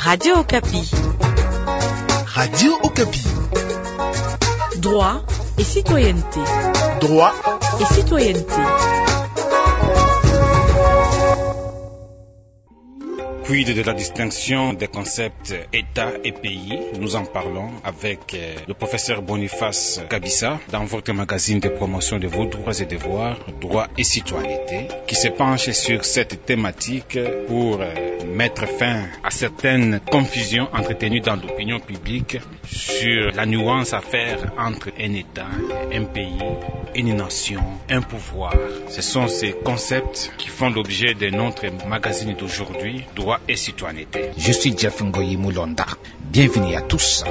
Radio Okapi. Radio Okapi. Droit et citoyenneté. Droit et citoyenneté. Quid de la distinction des concepts État et pays? Nous en parlons avec le professeur Boniface Kabissa dans votre magazine de promotion de vos droits et devoirs, droits et citoyenneté, qui se penche sur cette thématique pour mettre fin à certaines confusions entretenues dans l'opinion publique sur la nuance à faire entre un État, un pays, une nation, un pouvoir. Ce sont ces concepts qui font l'objet de notre magazine d'aujourd'hui, droits et citoyenneté. Je suis Jeff Ngoyi Moulonda. Bienvenue à tous.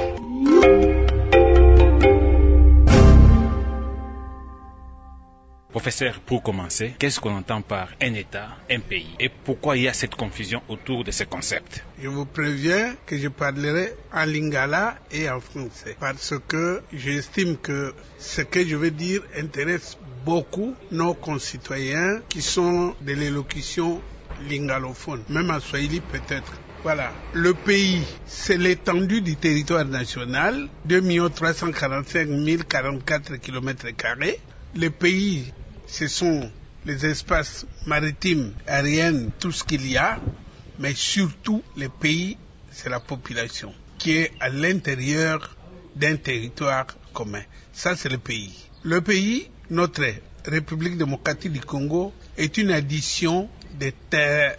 Professeur, pour commencer, qu'est-ce qu'on entend par un État, un pays? Et pourquoi il y a cette confusion autour de ces concepts? Je vous préviens que je parlerai en lingala et en français parce que j'estime que ce que je vais dire intéresse beaucoup nos concitoyens qui sont de l'élocution lingalophone, même en Swahili peut-être. Voilà, le pays, c'est l'étendue du territoire national, 2 345 044 km². Le pays, ce sont les espaces maritimes, aériens, tout ce qu'il y a, mais surtout le pays, c'est la population qui est à l'intérieur d'un territoire commun. Ça, c'est le pays. Le pays, notre République démocratique du Congo, est une addition des terres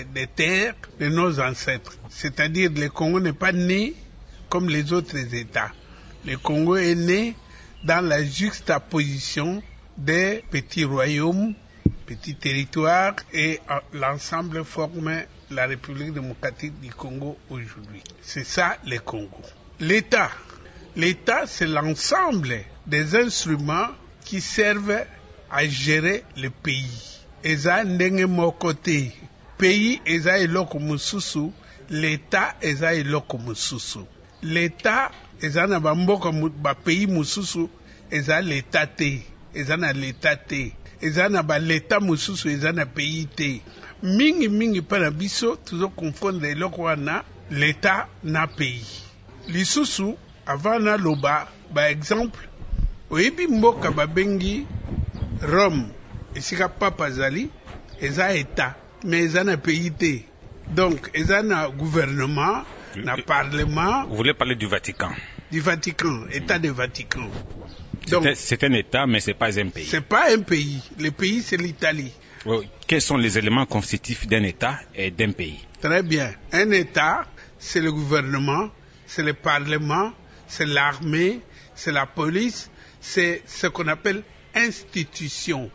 de nos ancêtres. C'est-à-dire que le Congo n'est pas né comme les autres États. Le Congo est né dans la juxtaposition des petits royaumes, petits territoires, et l'ensemble forme la République démocratique du Congo aujourd'hui. C'est ça le Congo. L'État, c'est l'ensemble des instruments qui servent à gérer le pays. Eza ndenge moko te. Pays eza eloko mususu, l'État eza eloko mususu. L'État eza na bamboka ba pays mususu eza l'État te. Eza na l'État te. Eza na ba l'État mususu eza na pays te. Mingi pana biso tuzo confondre eloko wana l'État na pays. Lisusu avant na loba ba exemple oyebi mboka babengi Rome. Esika papa zali, eza État, mais eza na pays te. Donc, eza na gouvernement, na parlement. Vous voulez parler du Vatican? Du Vatican, État du Vatican. C'est un État, mais c'est pas un pays. C'est pas un pays. Le pays, c'est l'Italie. Oui. Quels sont les éléments constitutifs d'un État et d'un pays? Très bien. Un État, c'est le gouvernement, c'est le parlement, c'est l'armée, c'est la police, c'est ce qu'on appelle institution.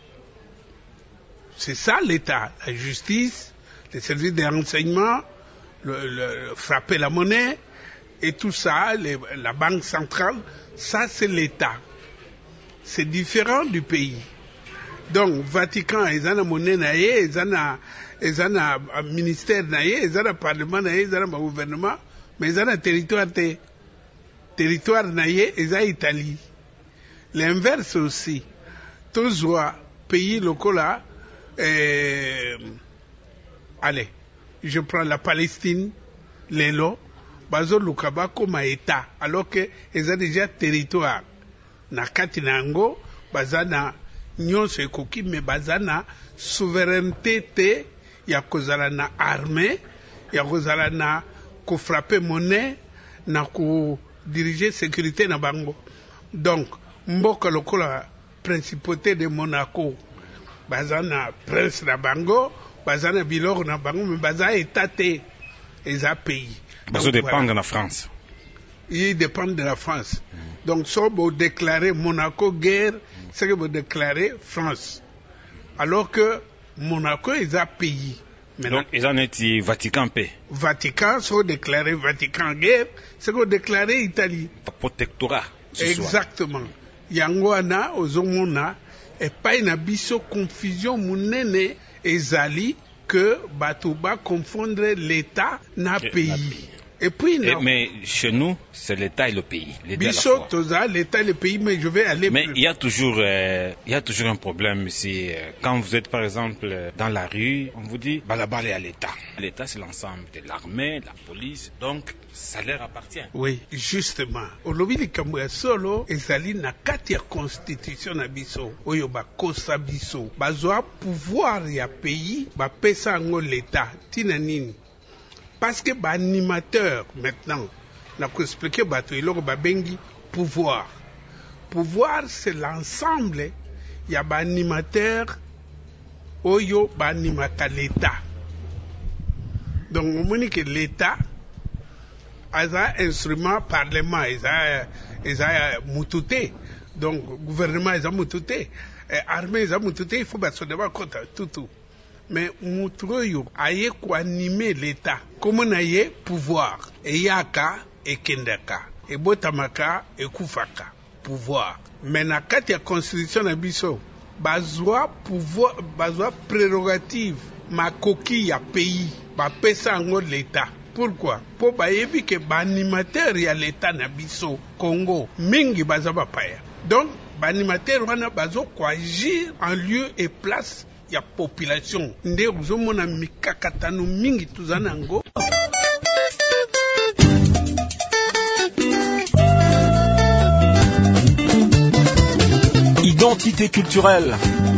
C'est ça l'État, la justice, les services de renseignement, frapper la monnaie et tout ça, la banque centrale, ça c'est l'État. C'est différent du pays. Donc, Vatican, ils ont la monnaie, ils ont un ministère, ils ont un parlement, ils ont un gouvernement, mais ils ont un territoire. Territoire, ils ont l'Italie. L'inverse aussi. Tous les pays locaux là, allez, je prends la Palestine, Lelo, Bazo Lukaba comme État, alors que ils ont déjà territoire. Na Katinango, Bazana, Nyonso Ekoki, mais Bazana, souveraineté te, ya kozala na armée, ya kozala na ko frapper monnaie, na ko diriger sécurité na bango. Donc, Mboka lokola principauté de Monaco, bazana prince na bango, bazana biloko na bango, mais bazana État te, eza pays. Bazo dépendre de la France. Ils dépendent de la France. Donc, si vous déclarez Monaco guerre, c'est que vous déclarez France. Alors que Monaco est un pays. Maintenant, donc, ils en sont Vatican paix. Vatican, si vous déclarez Vatican guerre, c'est que vous déclarez Italie. Protectorat. Exactement. Yangoana, ozomona, et pas une abisso confusion monene ezali que Batouba confondre l'État na pays. Et puis, non. Mais chez nous, c'est l'État et le pays. Bissot, l'État et le pays, mais je vais aller mais plus. Il y a toujours un problème ici. Quand vous êtes, par exemple, dans la rue, on vous dit, la balle est à l'État. L'État, c'est l'ensemble de l'armée, de la police, donc ça leur appartient. Oui, justement. Olobi likambo ya solo ezali na kati ya constitution na biso oyo bakosa biso bazwa pouvoir ya pays bapesa yango l'État tina nini parce que animateur maintenant na ko expliquer bato eloko babengi pouvoir c'est l'ensemble ya animateur oyo animaka l'État. Donc on dit que l'État eza instrument parlement eza mutute, donc gouvernement eza mutute, armée eza mutute, il faut basodeba kota tout. Mais mutuyo aye ko animer l'État comme na ye pouvoir eyaka ekendaka ebotamaka ekufaka pouvoir. Mais na kati ya constitution na biso bazwa pouvoir, bazwa prérogative makoki ya pays bapesa yango l'État. Pourquoi? Po bayebi ke baanimateur ya l'État na biso Congo mingi baza bapaya. Donc baanimateur wana bazo koagir en lieu et place ya population. Nde uzomona mikakatano mingi tuzana ngo. Identité culturelle.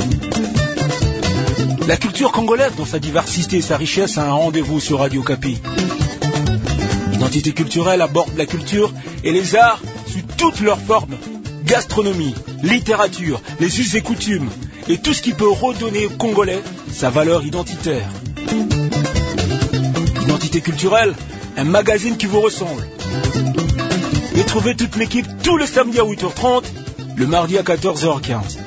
La culture congolaise, dans sa diversité et sa richesse, a un rendez-vous sur Radio Okapi. Identité culturelle aborde la culture et les arts sous toutes leurs formes. Gastronomie, littérature, les us et coutumes, et tout ce qui peut redonner aux Congolais sa valeur identitaire. Identité culturelle, un magazine qui vous ressemble. Et trouvez toute l'équipe tous les samedis à 8h30, le mardi à 14h15.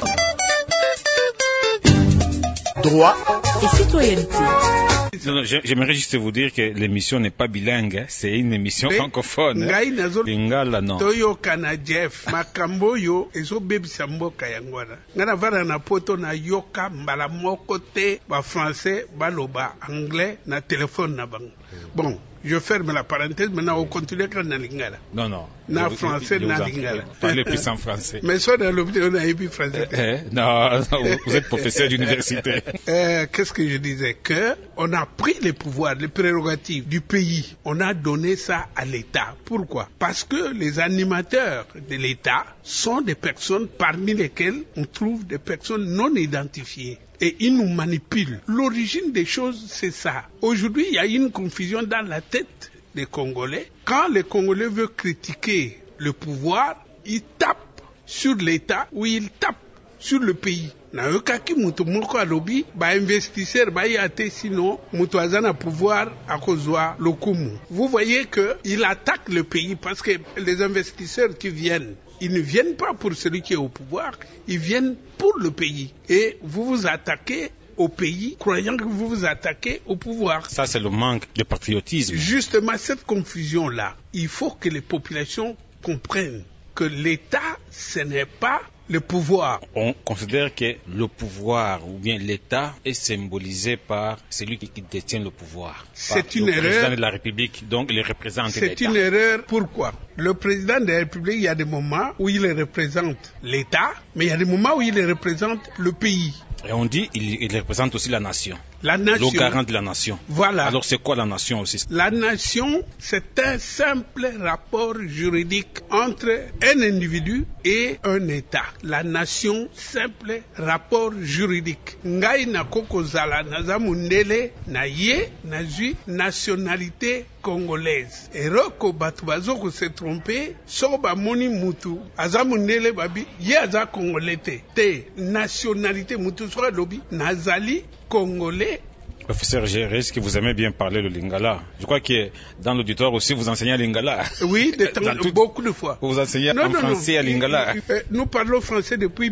Droit et citoyenneté. Non, j'aimerais juste vous dire que l'émission n'est pas bilingue, c'est une émission francophone. Lingala non. Toyo kana Jeff makambo yo ezo bebisa mboka yangwana. Ngana vara na poto na yoka mbala moko te ba français baloba anglais na téléphone na bang. Bon, je ferme la parenthèse, maintenant on continue avec la lingala. Non. Na français na lingala. Parlez plus en français. Mais soit dans l'hôpital on a épi français. Non, vous êtes professeur d'université. Qu'est-ce que je disais? Que on a pris les pouvoirs, les prérogatives du pays. On a donné ça à l'État. Pourquoi? Parce que les animateurs de l'État sont des personnes parmi lesquelles on trouve des personnes non identifiées. Et ils nous manipulent. L'origine des choses, c'est ça. Aujourd'hui, il y a une confusion dans la tête des Congolais. Quand les Congolais veulent critiquer le pouvoir, ils tapent sur l'État ou ils tapent sur le pays. Na yokaki mutu moko alobi ba investisseur ba yate sinon mutu azana pouvoir akozwa lokumu. Vous voyez que il attaque le pays parce que les investisseurs qui viennent, ils ne viennent pas pour celui qui est au pouvoir, ils viennent pour le pays. Et vous vous attaquez au pays, croyant que vous vous attaquez au pouvoir. Ça, c'est le manque de patriotisme. Justement, cette confusion-là, il faut que les populations comprennent que l'État, ce n'est pas le pouvoir. On considère que le pouvoir ou bien l'État est symbolisé par celui qui détient le pouvoir. C'est une erreur. Le président de la République, donc il représente l'État. C'est une erreur. Pourquoi? Le président de la République, il y a des moments où il représente l'État, mais il y a des moments où il représente le pays. Et on dit qu'il représente aussi la nation. La nation. Le garant de la nation. Voilà. Alors c'est quoi la nation aussi? La nation, c'est un simple rapport juridique entre un individu et un État. La nation, simple rapport juridique. Ngai na koko zala naza mundele na ye nazui nationalité congolaise. Et roko batu bazoko se tromper, soba moni mutu aza mundele babi ye aza congolais te nationalité mutu soba lobi nazali congolais. Professeur Géré, est-ce que vous aimez bien parler le lingala? Je crois que dans l'auditoire aussi, vous enseignez à lingala. Oui, beaucoup de fois. Vous enseignez en français à lingala. Nous parlons français depuis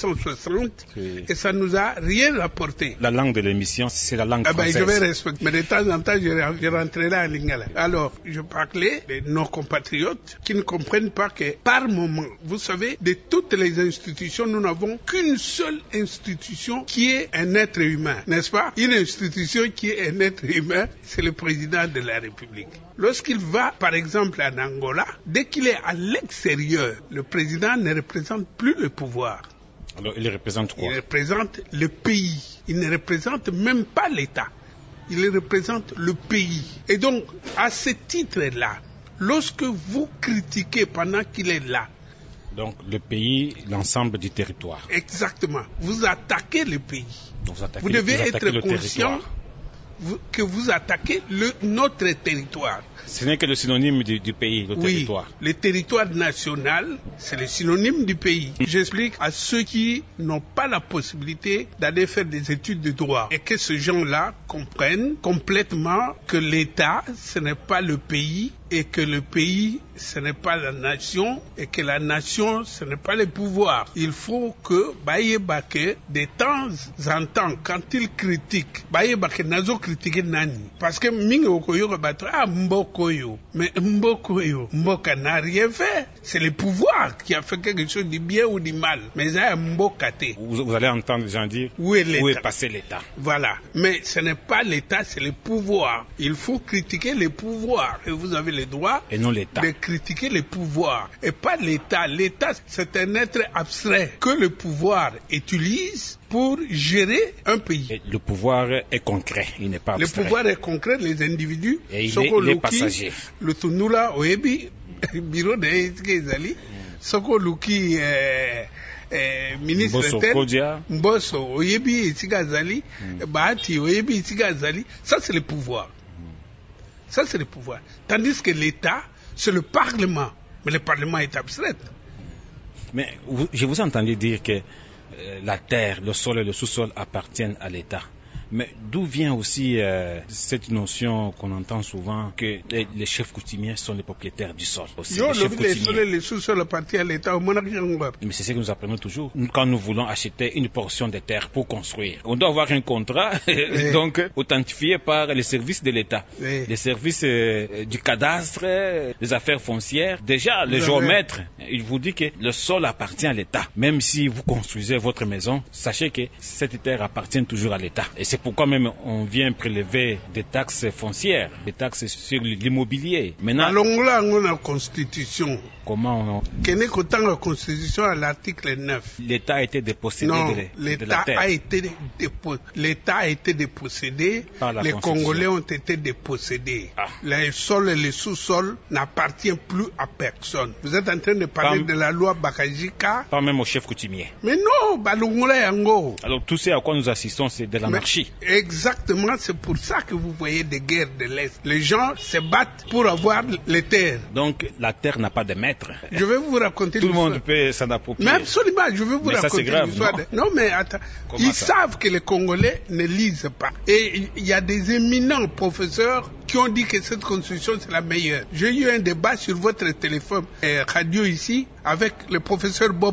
1960 et ça nous a rien apporté. La langue de l'émission, c'est la langue française. Je vais respecter, mais de temps en temps, je rentrerai à lingala. Alors, je parlais de nos compatriotes qui ne comprennent pas que par moment, vous savez, de toutes les institutions, nous n'avons qu'une seule institution qui est un être humain, n'est-ce pas? Une institution constitution qui est un être humain, c'est le président de la République. Lorsqu'il va, par exemple, en Angola, dès qu'il est à l'extérieur, le président ne représente plus le pouvoir. Alors, il représente quoi? Il représente le pays. Il ne représente même pas l'État. Il représente le pays. Et donc, à ce titre-là, lorsque vous critiquez pendant qu'il est là, donc le pays, l'ensemble du territoire. Exactement. Vous attaquez le pays. Donc, vous devez être conscient que vous attaquez notre territoire. Ce n'est que le synonyme du pays, le territoire. Le territoire national, c'est le synonyme du pays. J'explique à ceux qui n'ont pas la possibilité d'aller faire des études de droit et que ces gens-là comprennent complètement que l'État, ce n'est pas le pays et que le pays, ce n'est pas la nation et que la nation, ce n'est pas le pouvoir. Il faut que Baye Bake, de temps en temps, quand il critique, Baye Bake nazo critiquer nani. Parce que mingi okoyo bato Mbokoyo. Mais Mbokoyo, Mboka n'a rien fait. C'est le pouvoir qui a fait quelque chose du bien ou du mal. Mais ça Mbokate. Vous allez entendre les gens dire où est passé l'État. Voilà. Mais ce n'est pas l'État, c'est le pouvoir. Il faut critiquer le pouvoir. Et vous avez le droit et non l'État de critiquer le pouvoir. Et pas l'État. L'État, c'est un être abstrait que le pouvoir utilise pour gérer un pays. Et le pouvoir est concret, il n'est pas abstrait. Le pouvoir est concret, les individus. Et il est passager. Le Tunula Oebi, bureau de Ezali, Soko Luki, ministre tel, Mbosso Oyebi Itigazali, Bahati Oyebi Itigazali, ça c'est le pouvoir. Ça c'est le pouvoir. Tandis que l'État, c'est le Parlement. Mais le Parlement est abstrait. Mais je vous ai entendu dire que la terre, le sol et le sous-sol appartiennent à l'État. Mais d'où vient aussi cette notion qu'on entend souvent que les chefs coutumiers sont les propriétaires du sol aussi, les sous-sols appartiennent à l'État. Mais c'est ce que nous apprenons toujours. Quand nous voulons acheter une portion de terre pour construire, on doit avoir un contrat donc authentifié par les services de l'État, les services du cadastre, les affaires foncières. Déjà, le géomètre, il vous dit que le sol appartient à l'État. Même si vous construisez votre maison, sachez que cette terre appartient toujours à l'État. Et c'est pourquoi même on vient prélever des taxes foncières, des taxes sur l'immobilier. Maintenant, allons là, on a la Constitution. Comment on... Qu'est-ce que dans la Constitution à l'article 9? L'État a été dépossédé de la terre. L'État a été dépossédé, les Congolais ont été dépossédés. Les sols et les sous-sols n'appartiennent plus à personne. Vous êtes en train de parler de la loi Bakajika. Pas même au chef coutumier. Mais non, Balungula Yango. Alors tout ce à quoi nous assistons, c'est de l'anarchie. Exactement, c'est pour ça que vous voyez des guerres de l'Est. Les gens se battent pour avoir les terres. Donc la terre n'a pas de maître. Je vais vous raconter tout le monde peut s'en approprier. Mais absolument, je vais vous raconter l'histoire. Non mais attends, ils savent que les Congolais ne lisent pas. Et il y a des éminents professeurs qui ont dit que cette constitution c'est la meilleure. J'ai eu un débat sur votre téléphone radio ici avec le professeur Bob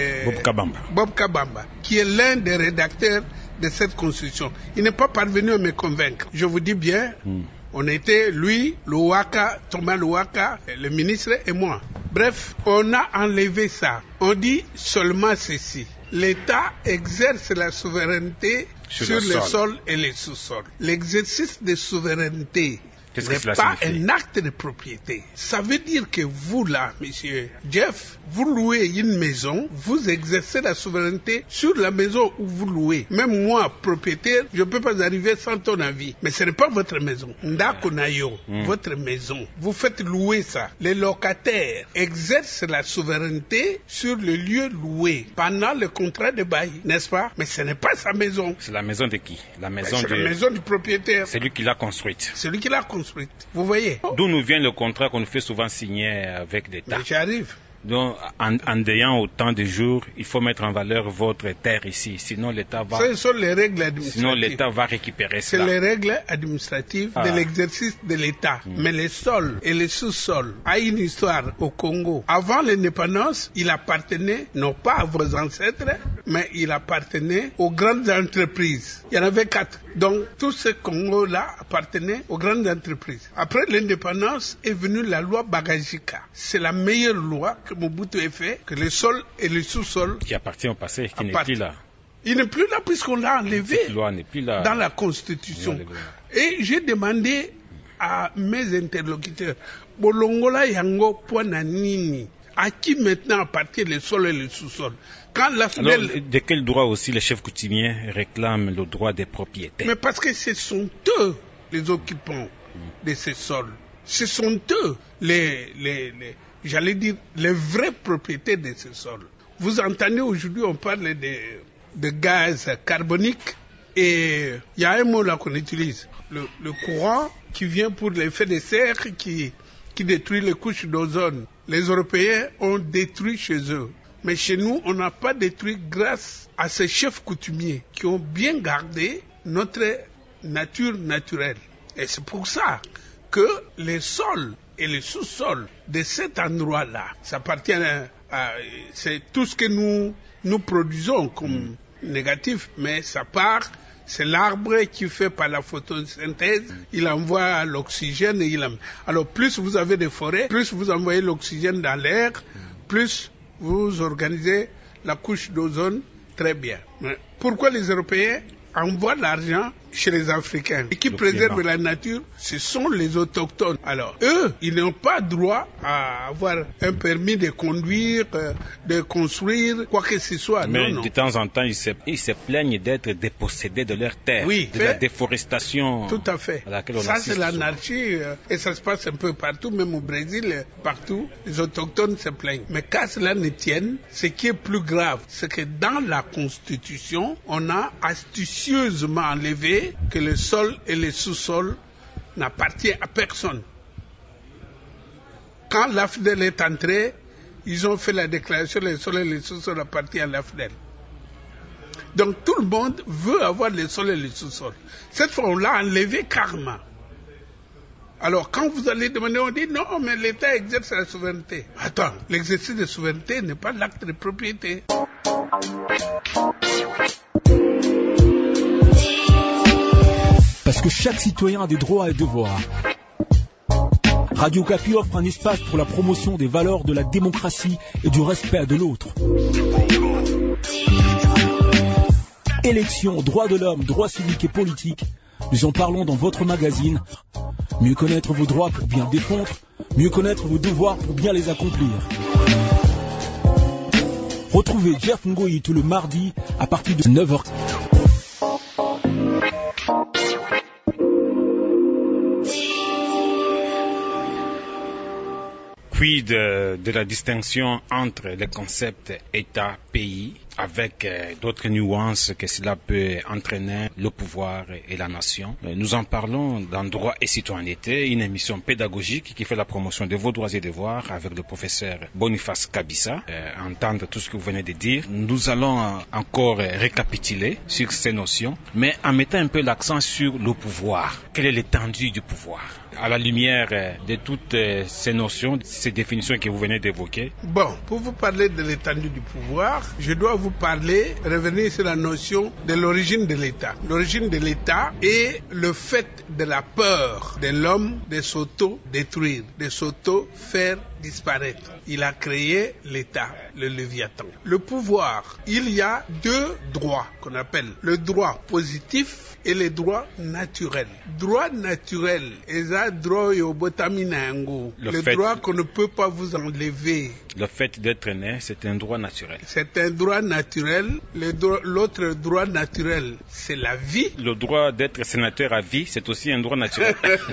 Kabamba, qui est l'un des rédacteurs de cette constitution. Il n'est pas parvenu à me convaincre. Je vous dis bien, on était, lui, Thomas Louaka, le ministre et moi. Bref, on a enlevé ça. On dit seulement ceci. L'État exerce la souveraineté sur le sol et les sous-sols. L'exercice de souveraineté n'est pas un acte de propriété. Ça veut dire que vous là, monsieur Jeff, vous louez une maison, vous exercez la souveraineté sur la maison où vous louez. Même moi, propriétaire, je ne peux pas arriver sans ton avis. Mais ce n'est pas votre maison. Ndakonayo, votre maison. Vous faites louer ça. Les locataires exercent la souveraineté sur le lieu loué pendant le contrat de bail, n'est-ce pas? Mais ce n'est pas sa maison. C'est la maison de qui? La maison du propriétaire. C'est lui qui l'a construite. C'est lui qui l'a construite. Vous voyez? D'où nous vient le contrat qu'on nous fait souvent signer avec l'État. Mais j'arrive. Donc, en ayant autant de jours, il faut mettre en valeur votre terre ici. Sinon, l'État va... Ce sont les règles administratives. Sinon, l'État va récupérer cela. C'est les règles administratives de l'exercice de l'État. Mais les sols et les sous-sols a une histoire au Congo. Avant l'indépendance, il appartenait, non pas à vos ancêtres, mais il appartenait aux grandes entreprises. Il y en avait 4. Donc, tout ce Congo-là appartenait aux grandes entreprises. Après l'indépendance est venue la loi Bagajika. C'est la meilleure loi que Mobutu ait fait, que le sol et le sous-sol qui appartient au passé, qui n'est plus là. Il n'est plus là puisqu'on l'a enlevé Cette loi n'est plus là. dans la Constitution. Et j'ai demandé à mes interlocuteurs, Bolongola Yango Poinanini, à qui maintenant appartient le sol et le sous-sol? Quand la Alors, de quel droit aussi les chefs coutumiers réclament le droit des propriétaires? Mais parce que ce sont eux les occupants de ces sols. Ce sont eux j'allais dire, les vrais propriétaires de ces sols. Vous entendez aujourd'hui, on parle de gaz carbonique et il y a un mot là qu'on utilise, le courant qui vient pour l'effet de serre qui détruit les couches d'ozone. Les Européens ont détruit chez eux. Mais chez nous, on n'a pas détruit grâce à ces chefs coutumiers qui ont bien gardé notre nature naturelle. Et c'est pour ça que les sols et les sous-sols de cet endroit-là, ça appartient c'est tout ce que nous produisons comme négatif, mais ça part, c'est l'arbre qui fait par la photosynthèse, il envoie l'oxygène alors plus vous avez des forêts, plus vous envoyez l'oxygène dans l'air, plus vous organisez la couche d'ozone très bien. Mais pourquoi les Européens envoient l'argent chez les Africains et qui préservent la nature? Ce sont les autochtones. Alors, eux, ils n'ont pas droit à avoir un permis de conduire, de construire, quoi que ce soit. Mais non. De temps en temps, ils se plaignent d'être dépossédés de leurs terres, de la déforestation. Tout à fait. Ça, c'est l'anarchie et ça se passe un peu partout, même au Brésil, partout. Les autochtones se plaignent. Mais qu'à cela ne tienne, ce qui est plus grave, c'est que dans la Constitution, on a astucieusement enlevé que le sol et le sous-sol n'appartiennent à personne. Quand l'AFDEL est entré, ils ont fait la déclaration que le sol et le sous-sol appartiennent à l'AFDEL. Donc tout le monde veut avoir le sol et le sous-sol. Cette fois, on l'a enlevé carrément. Alors quand vous allez demander, on dit non, mais l'État exerce la souveraineté. Attends, l'exercice de souveraineté n'est pas l'acte de propriété. Parce que chaque citoyen a des droits et devoirs. Radio Okapi offre un espace pour la promotion des valeurs de la démocratie et du respect de l'autre. Élections, droits de l'homme, droits civiques et politiques, nous en parlons dans votre magazine. Mieux connaître vos droits pour bien défendre, mieux connaître vos devoirs pour bien les accomplir. Retrouvez Jeff Ngoyi tout le mardi à partir de 9h. Quid de la distinction entre les concepts État-pays, avec d'autres nuances que cela peut entraîner le pouvoir et la nation. Nous en parlons dans Droit et Citoyenneté, une émission pédagogique qui fait la promotion de vos droits et devoirs avec le professeur Boniface Kabissa. Entendre tout ce que vous venez de dire. Nous allons encore récapituler sur ces notions, mais en mettant un peu l'accent sur le pouvoir. Quelle est l'étendue du pouvoir? À la lumière de toutes ces notions, ces définitions que vous venez d'évoquer. Bon, pour vous parler de l'étendue du pouvoir, je dois vous revenir sur la notion de l'origine de l'État. L'origine de l'État est le fait de la peur de l'homme de s'auto-détruire, de s'auto-faire disparaître. Il a créé l'État, le Léviathan. Le pouvoir, il y a deux droits qu'on appelle le droit positif et le droit naturel. Droit naturel, le droit qu'on ne peut pas vous enlever. Le fait d'être né, c'est un droit naturel. C'est un droit naturel. L'autre droit naturel, c'est la vie. Le droit d'être sénateur à vie, c'est aussi un droit naturel.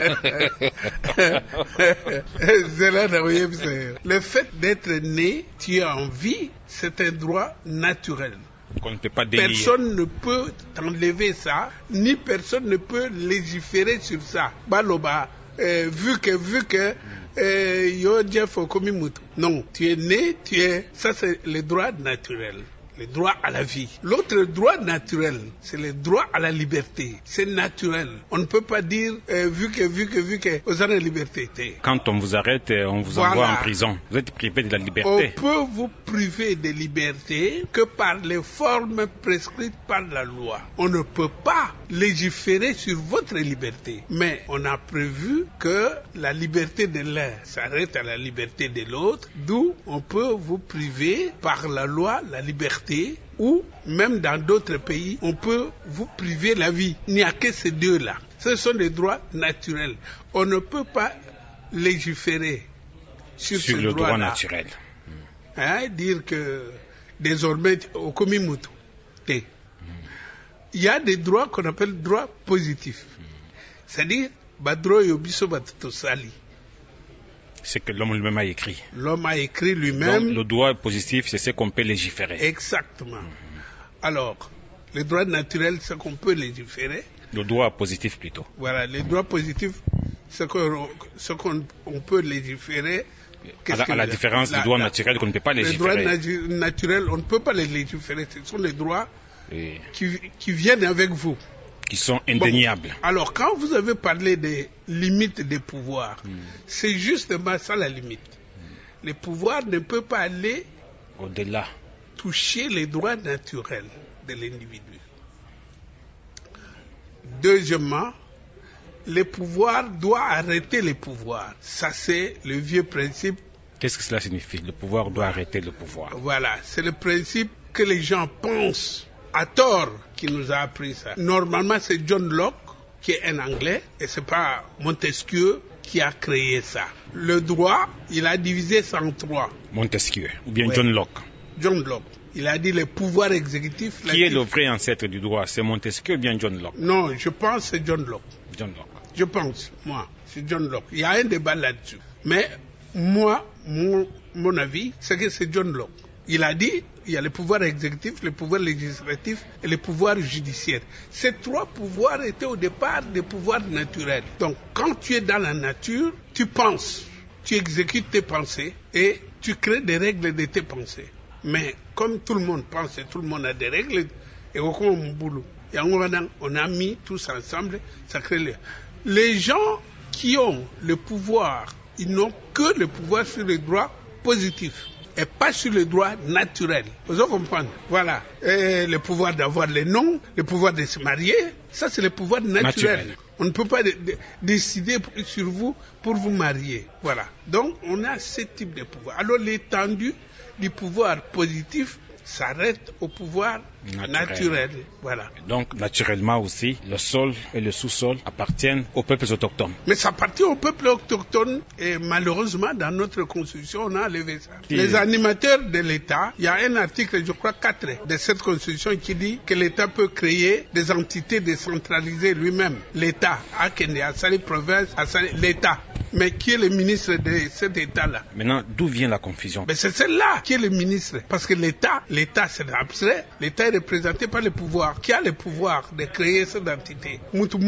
Le fait d'être né, tu es en vie, c'est un droit naturel. Qu'on ne peut pas délier. Personne ne peut t'enlever ça, ni personne ne peut légiférer sur ça. Baloba, vu que yo Jeff Okomimutu. Non, tu es né, ça c'est le droit naturel. Le droit à la vie. L'autre droit naturel, c'est le droit à la liberté. C'est naturel. On ne peut pas dire, vu que, vous avez la liberté. Quand on vous arrête, on vous envoie en prison. Vous êtes privé de la liberté. On peut vous priver de liberté que par les formes prescrites par la loi. On ne peut pas légiférer sur votre liberté. Mais on a prévu que la liberté de l'un s'arrête à la liberté de l'autre, d'où on peut vous priver par la loi la liberté. liberté, ou même dans d'autres pays, on peut vous priver la vie. Il n'y a que ces deux-là. Ce sont des droits naturels. On ne peut pas légiférer sur ce le droit droit naturel. Dire que désormais, au Komimutu, il y a des droits qu'on appelle droits positifs. C'est-à-dire, Badro Yobiso Batosali. C'est que l'homme lui-même a écrit. L'homme a écrit lui-même. Donc, le droit positif, c'est ce qu'on peut légiférer. Exactement. Alors, le droit naturel, c'est qu'on peut légiférer. Le droit positif plutôt. Voilà, les droits positifs, c'est qu'on peut légiférer. À la différence du droit naturel qu'on ne peut pas légiférer. Les droits naturels, on ne peut pas les légiférer. Ce sont les droits qui viennent avec vous. Qui sont indéniables. Bon, alors, quand vous avez parlé des limites des pouvoirs, c'est justement ça la limite. Les pouvoirs ne peuvent pas aller au-delà, toucher les droits naturels de l'individu. Deuxièmement, les pouvoirs doivent arrêter les pouvoirs. Ça, c'est le vieux principe. Qu'est-ce que cela signifie? Le pouvoir doit arrêter le pouvoir. Voilà, c'est le principe que les gens pensent à tort qui nous a appris ça. Normalement, c'est John Locke, qui est un Anglais, et c'est pas Montesquieu qui a créé ça. Le droit, il a divisé ça en trois. Montesquieu, ou bien John Locke. John Locke. Il a dit les pouvoirs exécutifs. Qui est le vrai ancêtre du droit? C'est Montesquieu ou bien John Locke? Non, je pense que c'est John Locke. John Locke. Je pense, moi, c'est John Locke. Il y a un débat là-dessus. Mais moi, mon avis, c'est que c'est John Locke. Il a dit, il y a les pouvoirs exécutifs, les pouvoirs législatifs et les pouvoirs judiciaires. Ces trois pouvoirs étaient au départ des pouvoirs naturels. Donc, quand tu es dans la nature, tu penses, tu exécutes tes pensées et tu crées des règles de tes pensées. Mais comme tout le monde pense et tout le monde a des règles, et au fond, on a mis tous ensemble, ça crée les gens qui ont le pouvoir, ils n'ont que le pouvoir sur les droits positifs et pas sur les droits naturels. Vous comprenez? Voilà. Et le pouvoir d'avoir les noms, le pouvoir de se marier, ça c'est le pouvoir naturel. On ne peut pas décider sur vous pour vous marier. Voilà. Donc on a ce type de pouvoir. Alors l'étendue du pouvoir positif s'arrête au pouvoir naturel. Voilà. Donc, naturellement aussi, le sol et le sous-sol appartiennent aux peuples autochtones. Mais ça appartient aux peuples autochtones et malheureusement, dans notre constitution, on a enlevé ça. Les animateurs de l'État, il y a un article, je crois 4 de cette constitution qui dit que l'État peut créer des entités décentralisées lui-même. L'État, à Kenya, à Sali Province, à Sali, l'État. Mais qui est le ministre de cet État-là? Maintenant, d'où vient la confusion? Mais c'est celle-là qui est le ministre. Parce que l'État c'est abstrait. L'État est représenté par le pouvoir. Qui a le pouvoir de créer cette entité?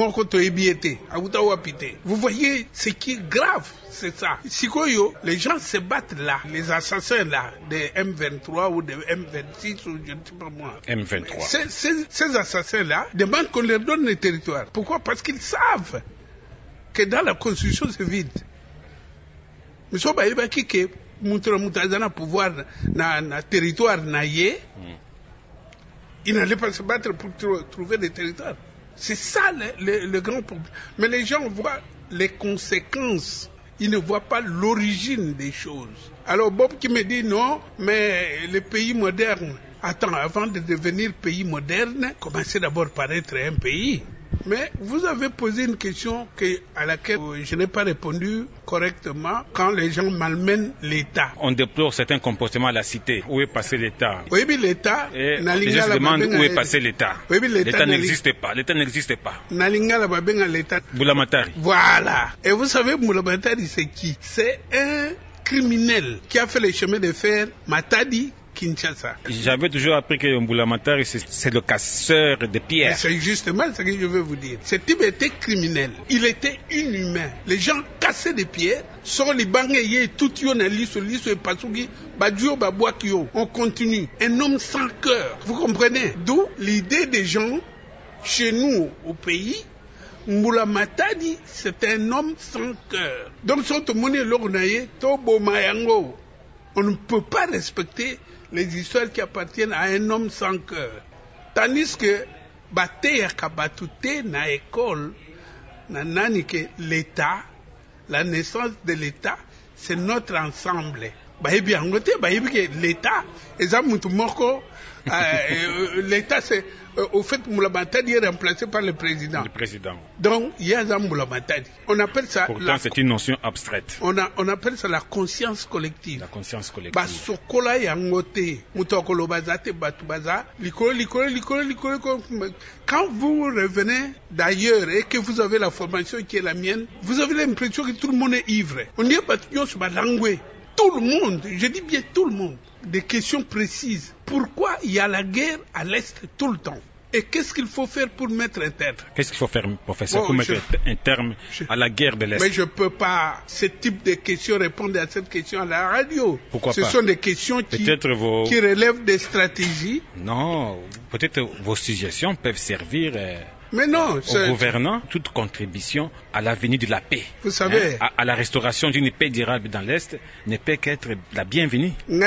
Vous voyez, ce qui est grave, c'est ça. Sikoyo, les gens se battent là. Les assassins là, des M23 ou des M26 ou je ne sais pas moi. M23. Ces assassins-là demandent qu'on leur donne les territoires. Pourquoi? Parce qu'ils savent que dans la constitution c'est vide. Mais si on va quitter Moutazana pouvoir na territoire naïe, il n'allait pas se battre pour trouver des territoires. C'est ça le grand problème. Mais les gens voient les conséquences. Ils ne voient pas l'origine des choses. Alors Bob qui me dit non, mais les pays modernes, attends, avant de devenir pays moderne, commencez d'abord par être un pays. Mais vous avez posé une question à laquelle je n'ai pas répondu correctement quand les gens malmènent l'État. On déplore certains comportements à la cité. Où est passé l'État? Oui, mais l'État... Et les gens se demandent où est passé l'État. Oui, mais l'État n'existe pas. L'État n'existe pas. Mbulamatari. Voilà. Et vous savez, Mbulamatari, c'est qui? C'est un criminel qui a fait le chemin de fer Matadi, Kinshasa. J'avais toujours appris que Mbulamatari, c'est le casseur de pierres. C'est justement ce que je veux vous dire. Ce type était criminel. Il était inhumain. Les gens cassaient des pierres. On continue. Un homme sans cœur. Vous comprenez? D'où l'idée des gens, chez nous, au pays, Mbulamatari, c'est un homme sans cœur. Donc, on ne peut pas respecter les histoires qui appartiennent à un homme sans cœur. Tandis que na école, l'État, la naissance de l'État, c'est notre ensemble. bayebi yango te, bayebi ke l'État eza mutu moko. L'État, c'est au fait Moulamatadi est remplacé par le président. Donc il y a Moulamatadi. On appelle ça. Pourtant, c'est une notion abstraite. On appelle ça la conscience collective. La conscience collective. Basokola yangote, mutokolo bazate batubaza, likolo. Quand vous revenez d'ailleurs et que vous avez la formation qui est la mienne, vous avez l'impression que tout le monde est ivre. On dit batunion sur ma langue. Tout le monde, je dis bien tout le monde, des questions précises. Pourquoi il y a la guerre à l'Est tout le temps? Et qu'est-ce qu'il faut faire pour mettre un terme? Qu'est-ce qu'il faut faire, professeur, pour mettre un terme à la guerre de l'Est? Mais je ne peux pas, ce type de questions, répondre à cette question à la radio. Pourquoi pas? Ce sont des questions qui relèvent des stratégies. Non, peut-être vos suggestions peuvent servir... Mais non, aux gouvernants, toute contribution à l'avenir de la paix. Vous savez, à la restauration d'une paix durable dans l'Est ne peut qu'être la bienvenue. Vous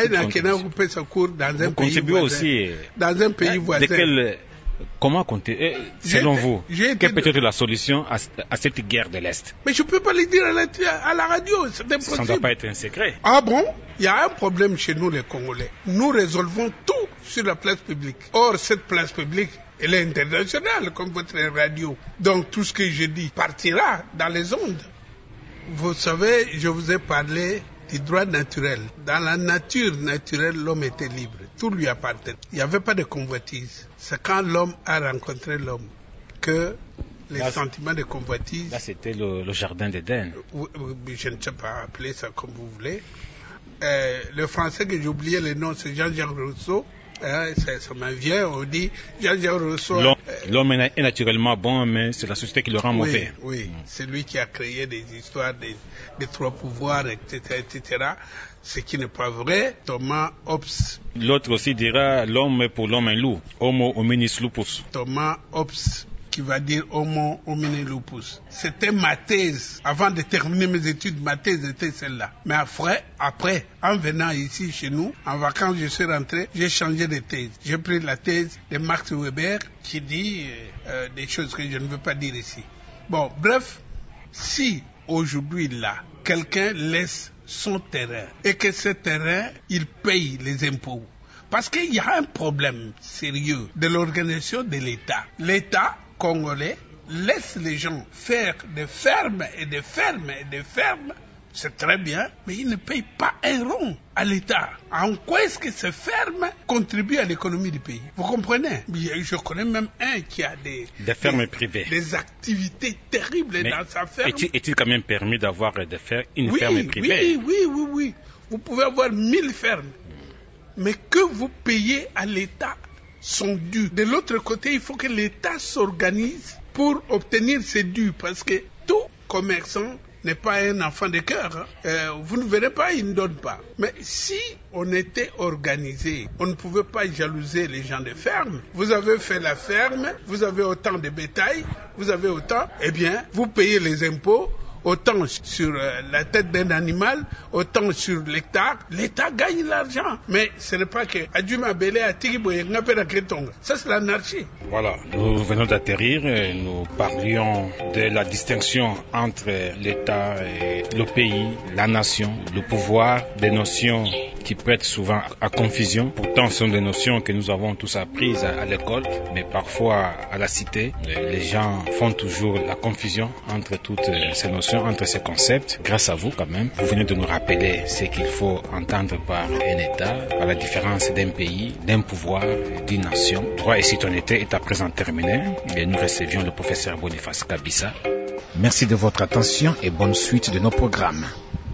contribuez aussi dans un pays voisin. Comment compter, selon vous, quelle peut être la solution à cette guerre de l'Est? Mais je ne peux pas le dire à la radio, c'est impossible. Ça ne doit pas être un secret. Ah bon? Il y a un problème chez nous les Congolais. Nous résolvons tout sur la place publique. Or, cette place publique, elle est internationale, comme votre radio. Donc, tout ce que je dis partira dans les ondes. Vous savez, je vous ai parlé du droit naturel. Dans la nature naturelle, l'homme était libre. Tout lui appartenait. Il n'y avait pas de convoitise. C'est quand l'homme a rencontré l'homme que les sentiments de convoitise... Là, c'était le jardin d'Éden. Je ne sais pas appeler ça comme vous voulez. Le français que j'ai oublié le nom, c'est Jean-Jacques Rousseau. Ça me vient, on dit Jean-Jacques Rousseau. L'homme est naturellement bon, mais c'est la société qui le rend mauvais. Oui, c'est lui qui a créé des histoires des trois pouvoirs, etc., ce qui n'est pas vrai. Thomas Hobbes. L'autre aussi dira l'homme est pour l'homme un loup. Homo hominis lupus. Thomas Hobbes, qui va dire Homo homini lupus. C'était ma thèse. Avant de terminer mes études, ma thèse était celle-là. Mais après, en venant ici chez nous, en vacances, je suis rentré, j'ai changé de thèse. J'ai pris la thèse de Max Weber qui dit des choses que je ne veux pas dire ici. Bon, bref, si aujourd'hui là, quelqu'un laisse son terrain et que ce terrain, il paye les impôts. Parce qu'il y a un problème sérieux de l'organisation de l'État. L'État congolais laisse les gens faire des fermes et des fermes et des fermes, c'est très bien, mais ils ne payent pas un rond à l'État. En quoi est-ce que ces fermes contribuent à l'économie du pays? Vous comprenez? Je connais même un qui a des fermes privées. Des activités terribles dans sa ferme. Est-il quand même permis d'avoir une ferme privée? Oui. Vous pouvez avoir 1000 fermes. Mais que vous payez à l'État sont dus. De l'autre côté, il faut que l'État s'organise pour obtenir ses dus. Parce que tout commerçant n'est pas un enfant de cœur. Vous ne verrez pas, il ne donne pas. Mais si on était organisé, on ne pouvait pas jalouser les gens de ferme. Vous avez fait la ferme, vous avez autant de bétail, vous avez autant, eh bien, vous payez les impôts, autant sur la tête d'un animal, autant sur l'hectare. L'État gagne l'argent. Mais ce n'est pas que ça, c'est l'anarchie. Voilà, nous venons d'atterrir et nous parlions de la distinction entre l'État et le pays, la nation, le pouvoir, des notions qui prêtent souvent à confusion. Pourtant, ce sont des notions que nous avons tous apprises à l'école, mais parfois à la cité, les gens font toujours la confusion entre toutes ces notions, entre ces concepts. Grâce à vous, quand même, vous venez de nous rappeler ce qu'il faut entendre par un État, par la différence d'un pays, d'un pouvoir, d'une nation. Droit et citoyenneté est à présent terminé et nous recevions le professeur Boniface Kabissa. Merci de votre attention et bonne suite de nos programmes.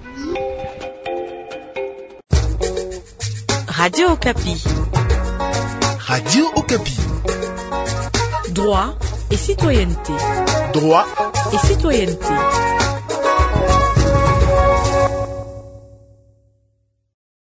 Radio Okapi. Radio Okapi. Droit et citoyenneté. Droit et citoyenneté.